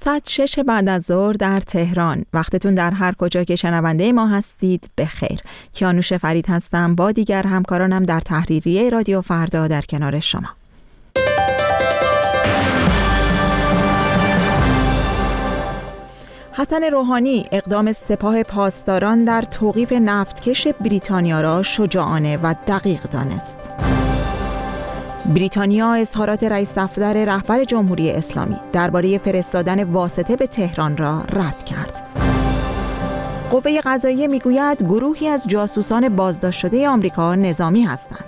ساعت 6 بعد از ظهر در تهران. وقتتون در هر کجا که شنونده ما هستید بخیر. کیانوش فرید هستم با دیگر همکارانم در تحریریه رادیو فردا در کنار شما. حسن روحانی اقدام سپاه پاسداران در توقیف نفتکش بریتانیا را شجاعانه و دقیق دانست. بریتانیا اظهارات رئیس دفتر رهبر جمهوری اسلامی درباره فرستادن واسطه به تهران را رد کرد. قوه قضاییه میگوید گروهی از جاسوسان بازداشت شده آمریکا نظامی هستند.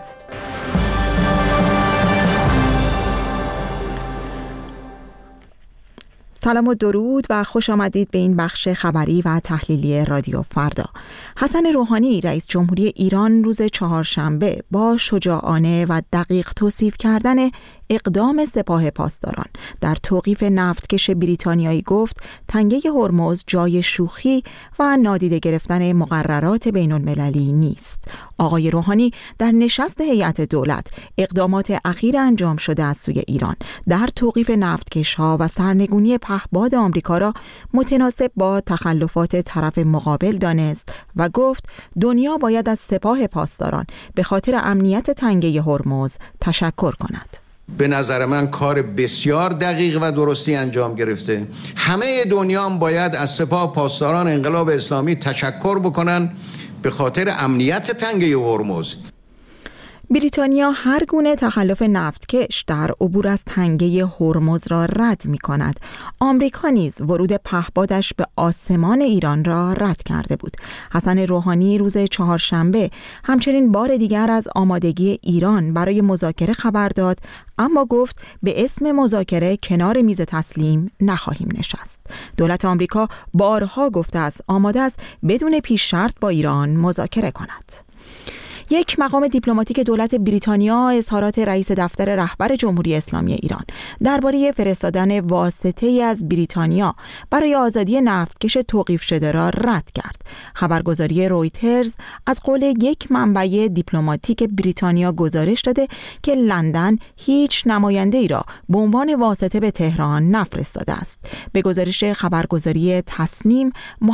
سلام و درود و خوش آمدید به این بخش خبری و تحلیلی رادیو فردا. حسن روحانی رئیس جمهوری ایران روز چهارشنبه با شجاعانه و دقیق توصیف کردن اقدام سپاه پاسداران در توقیف نفتکش بریتانیایی گفت تنگه هرمز جای شوخی و نادیده گرفتن مقررات بین المللی نیست. آقای روحانی در نشست هیئت دولت اقدامات اخیر انجام شده از سوی ایران در توقیف نفتکش‌ها و سرنگونی پهپاد آمریکا را متناسب با تخلفات طرف مقابل دانست و گفت دنیا باید از سپاه پاسداران به خاطر امنیت تنگه هرمز تشکر کند. به نظر من کار بسیار دقیق و درستی انجام گرفته. همه دنیا هم باید از سپاه پاسداران انقلاب اسلامی تشکر بکنن به خاطر امنیت تنگه هرمز. بریتانیا هر گونه تخلف نفتکش در عبور از تنگه هرمز را رد می کند. آمریکا نیز ورود پهپادش به آسمان ایران را رد کرده بود. حسن روحانی روز چهارشنبه همچنین بار دیگر از آمادگی ایران برای مذاکره خبر داد، اما گفت به اسم مذاکره کنار میز تسلیم نخواهیم نشست. دولت آمریکا بارها گفته است آماده است بدون پیش شرط با ایران مذاکره کند. یک مقام دیپلماتیک دولت بریتانیا اظهارات رئیس دفتر رهبر جمهوری اسلامی ایران درباره فرستادن واسطه‌ای از بریتانیا برای آزادی نفتکش توقیف شده را رد کرد. خبرگزاری رویترز از قول یک منبع دیپلماتیک بریتانیا گزارش داده که لندن هیچ نماینده‌ای را به عنوان واسطه به تهران نفرستاده است. به گزارش خبرگزاری تصنیم،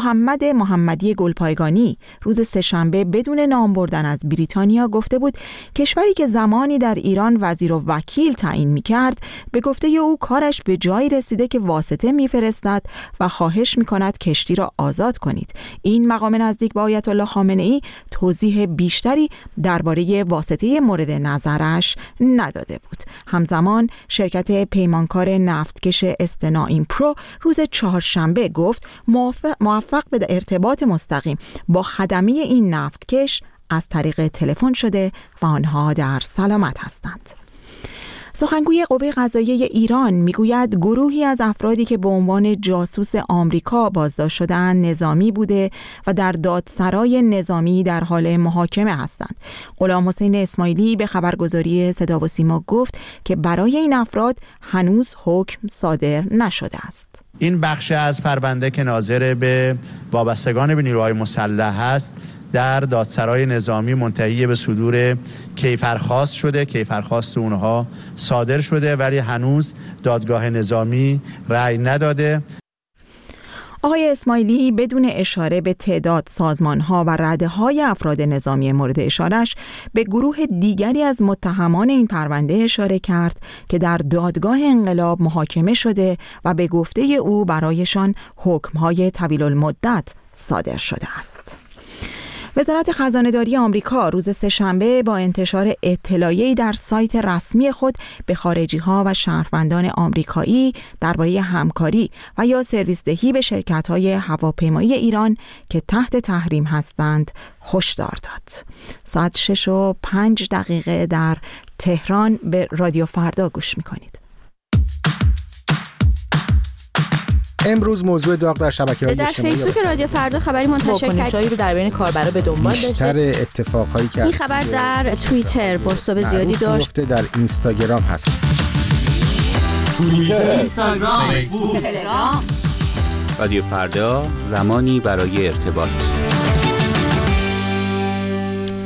محمدی گلپایگانی روز سه‌شنبه بدون نام بردن از بریتانیا گفته بود کشوری که زمانی در ایران وزیر و وکیل تعیین می‌کرد به گفته او کارش به جایی رسیده که واسطه می‌فرستد و خواهش می‌کند کشتی را آزاد کنید. این مقام نزدیک به آیت الله خامنه‌ای توضیح بیشتری درباره واسطه مورد نظرش نداده بود. همزمان شرکت پیمانکار نفتکش استنا پرو روز چهارشنبه گفت موفق به ارتباط مستقیم با خدمه این نفتکش از طریق تلفن شده و آنها در سلامت هستند. سخنگوی قوه قضاییه ایران میگوید گروهی از افرادی که به عنوان جاسوس آمریکا بازداشت شده‌اند نظامی بوده و در دادسرای نظامی در حال محاکمه هستند. غلام حسین اسماعیلی به خبرگزاری صدا و سیما گفت که برای این افراد هنوز حکم صادر نشده است. این بخش از پرونده که ناظر به وابستگان به نیروهای مسلح است در دادسرای نظامی منتهی به صدور کیفرخواست شده. کیفرخواست اونها صادر شده ولی هنوز دادگاه نظامی رأی نداده. آقای اسماعیلی بدون اشاره به تعداد سازمان‌ها و رده‌های افراد نظامی مورد اشارهش به گروه دیگری از متهمان این پرونده اشاره کرد که در دادگاه انقلاب محاکمه شده و به گفته او برایشان حکم‌های طویل المدت صادر شده است. وزارت خزانه‌داری آمریکا روز سه‌شنبه با انتشار اطلاعیه‌ای در سایت رسمی خود به خارجی‌ها و شهروندان آمریکایی درباره همکاری و یا سرویس دهی به شرکت‌های هواپیمایی ایران که تحت تحریم هستند هشدار داد. ساعت 6:05 در تهران به رادیو فردا گوش می‌کنید. امروز موضوع داغ در شبکه‌های اجتماعی در فیسبوک رادیو فردا خبری منتشر کرد رو در بین کاربرا به دنبال داشته. بیشتر اتفاقایی که این خبر در توییتر بازتاب زیادی داشت. در اینستاگرام هست. توییتر، اینستاگرام، فیسبوک، تلگرام. رادیو فردا، زمانی برای ارتباط.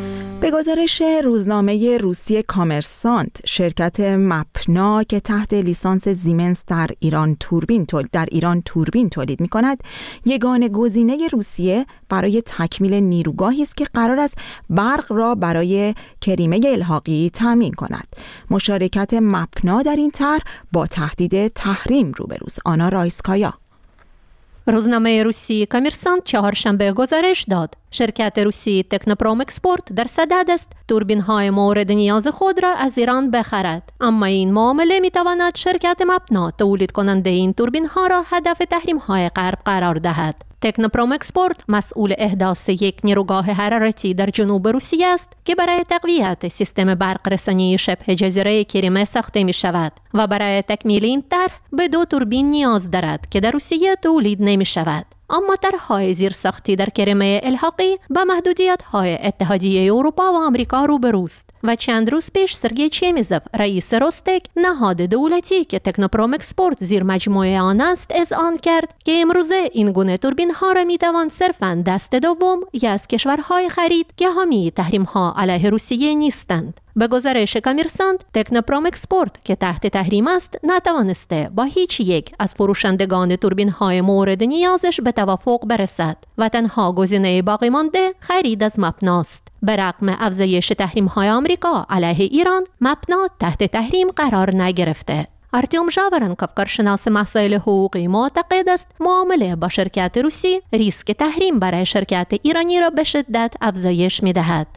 به گزارش روزنامه روسی کامرسانت، شرکت مپنا که تحت لیسانس زیمنس در ایران توربین تولید می‌کند، یگانه گزینه روسیه برای تکمیل نیروگاهی است که قرار است برق را برای کریمه الحاقی تامین کند. مشارکت مپنا در این طرح با تهدید تحریم روبروست. آنا رایسکایا. روزنامه روسی کامرسانت چهارشنبه گزارش داد شرکت روسی تکنوپروم اکسپورت در صدد است توربین‌های مورد نیاز خود را از ایران بخرد، اما این معامله می‌تواند شرکت مپنا تولید کننده این توربین‌ها را هدف تحریم‌های غرب قرار دهد. تکنوپروم اکسپورت مسئول احداث یک نیروگاه حرارتی در جنوب روسیه است که برای تقویت سیستم برق رسانی شبه جزیره کریمه ساخته می شود و برای تکمیل این طرح به 2 توربین نیاز دارد که در روسیه تولید نمی شود. اما طرح‌های زیرساختی در کریمه الحاقی با محدودیت‌های اتحادیه اروپا و آمریکا روبروست و چند روز پیش سرگئی چمیزوف رئیس روستک، نهاد دولتی که تکنوپروم اکسپورت زیر مجموعه آن است، اذعان کرد که امروزه این گونه توربین‌ها را می‌توان صرفاً دست دوم یا از کشورهای خرید که حامی تحریم‌ها علیه روسیه نیستند. به گزارش کامرسانت، تکنوپروم اکسپورت که تحت تحریم است نتوانسته با هیچ یک از فروشندگان توربین‌های مورد نیازش به توافق برسد و تنها گزینه باقی مانده خرید از مپناست. به رغم افزایش تحریم‌های آمریکا علیه ایران، مپنا تحت تحریم قرار نگرفته. آرتیوم ژاورنکوف، کارشناس مسائل حقوقی، معتقد است معامله با شرکت روسی ریسک تحریم برای شرکت ایرانی را به شدت افزایش می‌دهد.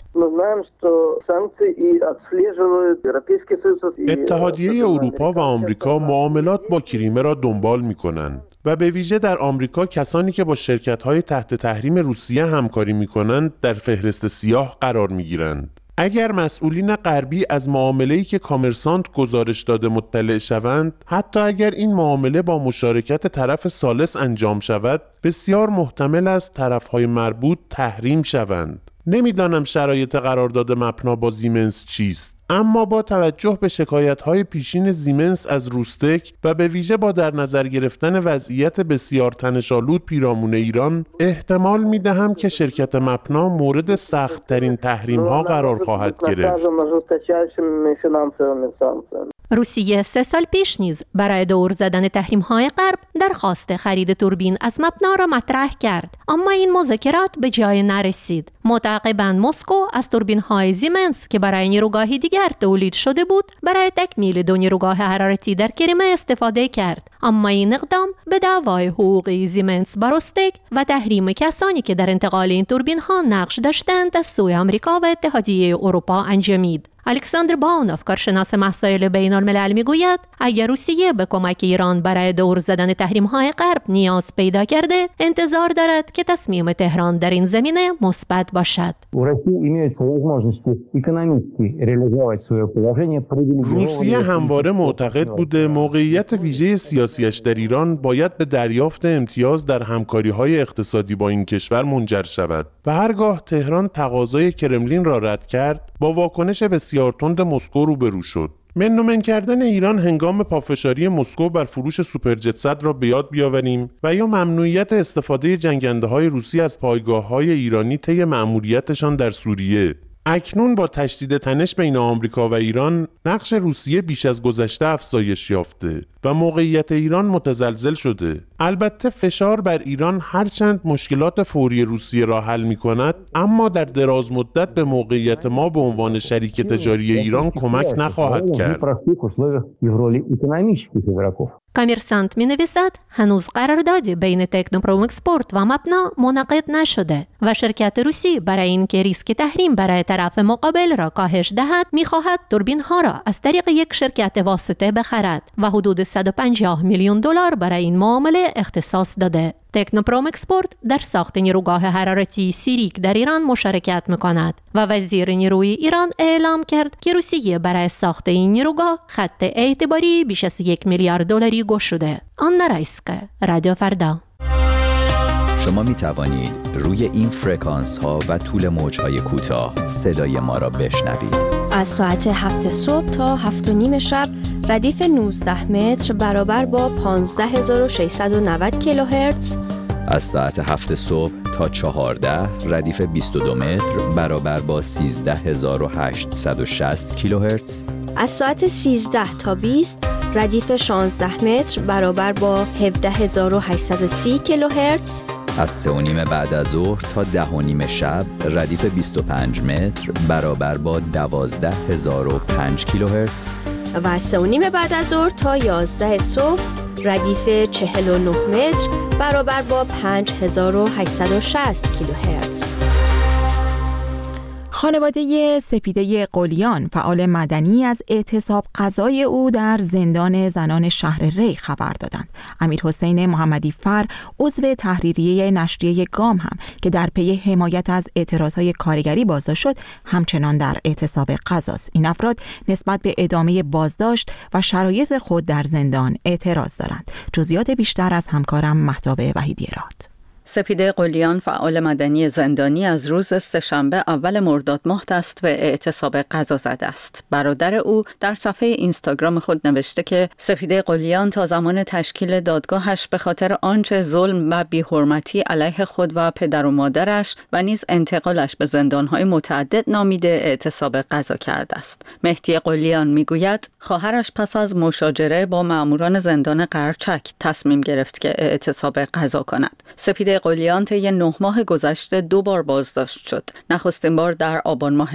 اتحادیه اروپا و آمریکا معاملات با کریمه را دنبال می‌کنند و به ویژه در آمریکا کسانی که با شرکت‌های تحت تحریم روسیه همکاری می‌کنند در فهرست سیاه قرار می‌گیرند. اگر مسئولین غربی از معامله‌ای که کامرسانت گزارش داده مطلع شوند، حتی اگر این معامله با مشارکت طرف ثالث انجام شود، بسیار محتمل است طرف‌های مربوط تحریم شوند. نمیدانم شرایط قرارداد مپنا با زیمنس چیست، اما با توجه به شکایت‌های پیشین زیمنس از روستک و به ویژه با در نظر گرفتن وضعیت بسیار تنش‌آلود پیرامون ایران، احتمال می‌دهم که شرکت مپنا مورد سخت‌ترین تحریم‌ها قرار خواهد گرفت. روسیه 3 سال پیش نیز برای دور زدن تحریم‌های غرب درخواست خرید توربین از مپنا را مطرح کرد، اما این مذاکرات به جای نرسید. متعاقباً مسکو از توربین‌های زیمنس که برای نیروگاهی دیگر تولید شده بود برای تکمیل 2 نیروگاه حرارتی در کریمه استفاده کرد، اما این اقدام به دعوای حقوقی زیمنس با روستک و تحریم کسانی که در انتقال این توربین‌ها نقش داشتند از سوی آمریکا و اتحادیه اروپا انجامید. الکساندر باونوف، کارشناس مسائل بین الملل، میگوید اگر روسیه به کمک ایران برای دور زدن تحریم‌های غرب نیاز پیدا کرده، انتظار دارد که تصمیم تهران در این زمینه مثبت باشد. روسیه همواره معتقد بوده موقعیت ویژه سیاسیش در ایران باید به دریافت امتیاز در همکاری‌های اقتصادی با این کشور منجر شود و هرگاه تهران تقاضای کرملین را رد کرد، با واکنش بسیار تند مسکو روبرو شد. من کردن ایران هنگام پافشاری مسکو بر فروش سوپرجت 100 را به یاد بیاوریم و یا ممنوعیت استفاده جنگنده‌های روسی از پایگاه‌های ایرانی طی مأموریتشان در سوریه. اکنون با تشدید تنش بین آمریکا و ایران، نقش روسیه بیش از گذشته افزایش یافته و موقعیت ایران متزلزل شده. البته فشار بر ایران هرچند مشکلات فوری روسیه را حل می‌کند، اما در دراز مدت به موقعیت ما به عنوان شریک تجاری ایران کمک نخواهد کرد. کامرسانت می‌نویسد هنوز قراردادی بین تکنوپروم اکسپورت و مپنا منعقد نشده و شرکت روسی برای اینکه ریسک تحریم برای طرف مقابل را کاهش دهد، می‌خواهد توربین‌ها را از طریق یک شرکت واسطه بخرد و حدود 150 میلیون دلار برای این معامله اختصاص داده. تکنوپروم اکسپورت در ساخت نیروگاه حرارتی سیریک در ایران مشارکت می‌کند و وزیر نیروی ایران اعلام کرد که روسیه برای ساخت این نیروگاه خط اعتباری بیش از 1 میلیارد دلاری گشوده. آنا رایسکایا، رادیو فردا. شما می توانید روی این فرکانس ها و طول موج های کوتاه صدای ما را بشنوید. از ساعت 7 صبح تا 7:30 شب ردیف 19 متر برابر با 15690 کیلوهرتز از ساعت 7 صبح تا 14 ردیف 22 متر برابر با 13860 کیلوهرتز. از ساعت 13 تا 20 ردیف 16 متر برابر با 17830 کیلوهرتز. از 3:30 بعد از ظهر تا 10:30 شب ردیف 25 متر برابر با 12005 کیلوهرتز. و از 3:30 بعد از ظهر تا 11 صبح ردیف 49 متر برابر با 5860 کیلوهرتز. خانواده سپیده قلیان فعال مدنی از اعتصاب قضای او در زندان زنان شهر ری خبر دادند. امیرحسین محمدی فر عضو تحریریه نشریه گام هم که در پی حمایت از اعتراضهای کارگری بازداشت شد همچنان در اعتصاب قضاست. این افراد نسبت به ادامه بازداشت و شرایط خود در زندان اعتراض دارند. جزئیات بیشتر از همکارم مهتاب وحیدی راد. سپیده قلیان فعال مدنی زندانی از روز سه‌شنبه اول مرداد ماه دست به اعتصاب قضا زده است. برادر او در صفحه اینستاگرام خود نوشته که سپیده قلیان تا زمان تشکیل دادگاهش به خاطر آنچه ظلم و بی‌حرمتی علیه خود و پدر و مادرش و نیز انتقالش به زندان‌های متعدد نامیده اعتصاب قضا کرده است. مهدی قلیان میگوید خواهرش پس از مشاجره با مأموران زندان قرچک تصمیم گرفت که اعتصاب قضا کند. سپیده قلیان طی 9 ماه گذشته 2 بار بازداشت شد. نخستین بار در آبان ماه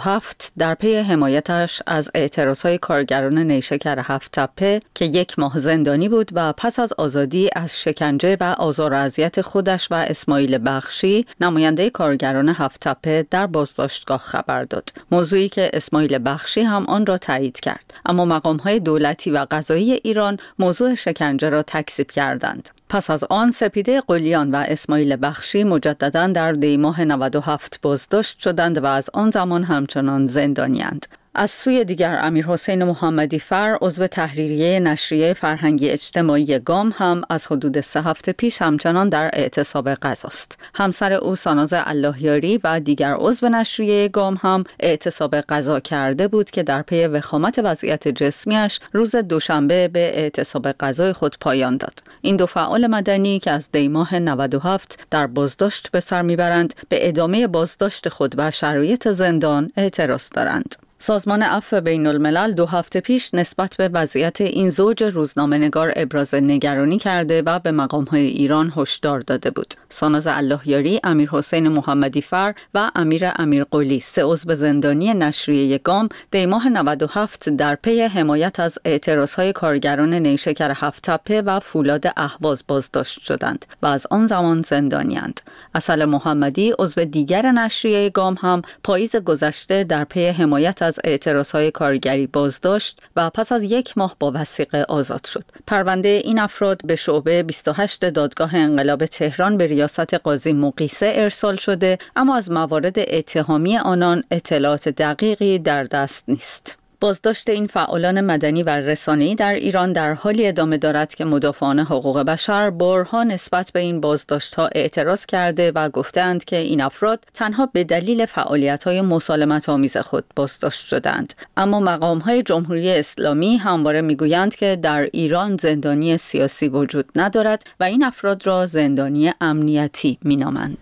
97 در پی حمایتش از اعتراضهای کارگران نیشکر هفت تپه که 1 ماه زندانی بود و پس از آزادی از شکنجه و آزار و اذیت خودش و اسماعیل بخشی نماینده کارگران هفت تپه در بازداشتگاه خبر داد. موضوعی که اسماعیل بخشی هم آن را تایید کرد. اما مقام‌های دولتی و قضایی ایران موضوع شکنجه را تکذیب کردند. پس از آن سپیده قلیان و اسماعیل بخشی مجدداً در دی ماه 97 بازداشت شدند و از آن زمان همچنان زندانی‌اند. از سوی دیگر امیرحسین محمدی فر عضو تحریریه نشریه فرهنگی اجتماعی گام هم از حدود 3 هفته پیش همچنان در اعتصاب قضاست. همسر او ساناز اللهیاری و دیگر عضو نشریه گام هم اعتصاب قضا کرده بود که در پی وخامت وضعیت جسمیش روز دوشنبه به اعتصاب قضای خود پایان داد. این دو فعال مدنی که از دی ماه 97 در بازداشت به سر میبرند به ادامه بازداشت خود و شرایط زندان اعتراض دارند. سازمان عفو بین الملل 2 هفته پیش نسبت به وضعیت این زوج روزنامه‌نگار ابراز نگرانی کرده و به مقام‌های ایران هشدار داده بود. ساناز اللهیاری، امیرحسین محمدی فر و امیر قلی 3 عضو زندانی نشریه گام دی ماه 97 در پی حمایت از اعتراضهای کارگران نیشکر هفت تپه و فولاد اهواز بازداشت شدند و از آن زمان زندانی‌اند. عسل محمدی عضو دیگر نشریه گام هم پاییز گذشته در پی حمایت از اعتراضهای کارگری بازداشت و پس از 1 ماه با وثیقه آزاد شد. پرونده این افراد به شعبه 28 دادگاه انقلاب تهران به ریاست قاضی مقیسه ارسال شده، اما از موارد اتهامی آنان اطلاعات دقیقی در دست نیست. بازداشت این فعالان مدنی و رسانه‌ای در ایران در حالی ادامه دارد که مدافعان حقوق بشر بارها نسبت به این بازداشت‌ها اعتراض کرده و گفتند که این افراد تنها به دلیل فعالیت‌های مسالمت‌آمیز خود بازداشت شدند. اما مقام‌های جمهوری اسلامی همواره می‌گویند که در ایران زندانی سیاسی وجود ندارد و این افراد را زندانی امنیتی می‌نامند.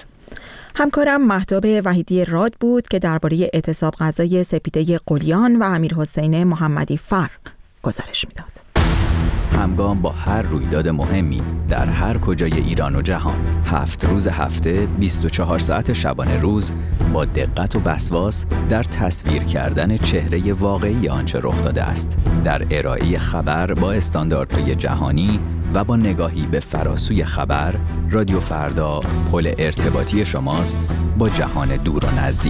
همکارم مهتاب وحیدی راد بود که درباره اعتصاب قضای سپیده قلیان و امیرحسین محمدی فر گزارش میداد. همگام با هر رویداد مهمی در هر کجای ایران و جهان 7 روز هفته 24 ساعت شبانه روز با دقت و وسواس در تصویر کردن چهره واقعی آنچه رخ داده است، در ارائه خبر با استانداردهای جهانی و با نگاهی به فراسوی خبر، رادیو فردا پل ارتباطی شماست با جهان دور و نزدیک.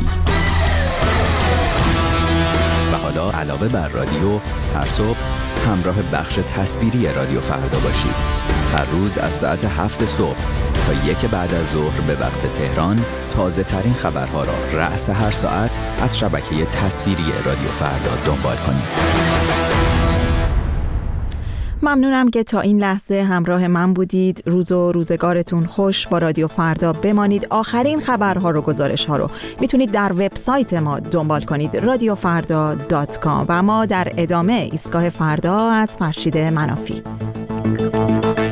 و حالا علاوه بر رادیو، هر صبح همراه بخش تصویری رادیو فردا باشید. هر روز از ساعت 7 صبح تا 1 بعد از ظهر به وقت تهران تازه ترین خبرها را رأس هر ساعت از شبکه تصویری رادیو فردا دنبال کنید. ممنونم که تا این لحظه همراه من بودید. روز و روزگارتون خوش. با رادیو فردا بمانید. آخرین خبرها رو، گزارش‌ها رو میتونید در وبسایت ما دنبال کنید، radiofarda.com. و ما در ادامه ایستگاه فردا از فرشید منافی.